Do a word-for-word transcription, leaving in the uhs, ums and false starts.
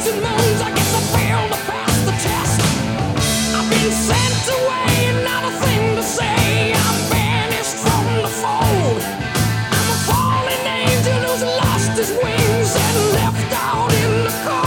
and moons, I guess I failed to pass the test. I've been sad.